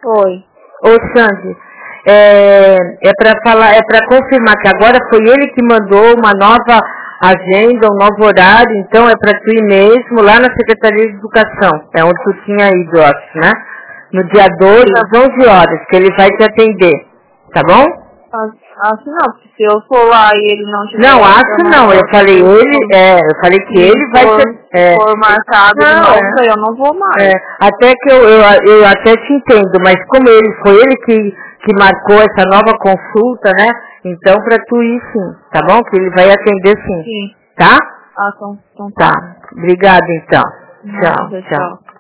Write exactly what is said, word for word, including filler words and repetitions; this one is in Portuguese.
Oi. Ô, Sandy, é, é para falar, é para confirmar que agora foi ele que mandou uma nova agenda, um novo horário, então é para tu ir mesmo lá na Secretaria de Educação, é onde tu tinha ido, eu acho, né? No dia dois, às onze horas, que ele vai te atender, tá bom? Acho não, porque se eu for lá e ele não tiver... Não, acho não, eu falei ele, é, eu falei que ele vai for, ter... É, for marcado não, de novo, é, eu não vou mais. É, até que eu, eu, eu até te entendo, mas como ele, foi ele que, que marcou essa nova consulta, né? Então pra tu ir sim, tá bom? Que ele vai atender sim, Sim. tá? Ah, então, então tá. Tá, obrigada então. Nada, Tchau, tchau. tchau.